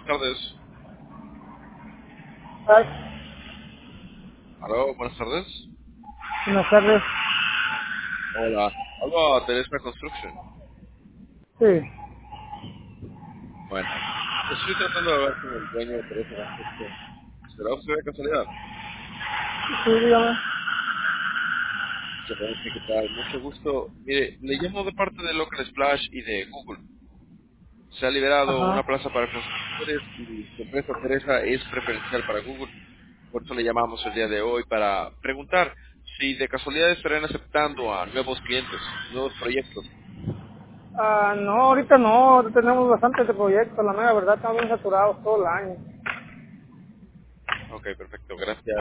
tardes. Ah, Aló, buenas tardes. buenas tardes. Hola. Hablo a Teresa Construction. Sí, Bueno, estoy tratando de hablar con el dueño de Teresa Construction. ¿Será usted de casualidad? sí, dígame. Se puede decir que tal. Mucho gusto. Mire, le llamo de parte de Local Splash y de Google. Se ha liberado una Ajá. plaza para constructores y su empresa Teresa es preferencial para Google. Por eso le llamamos el día de hoy para preguntar si de casualidad estarían aceptando a nuevos clientes, nuevos proyectos. No, ahorita no, ahorita tenemos bastantes de proyectos, la mera verdad, estamos bien saturados todo el año. Ok, perfecto. Gracias.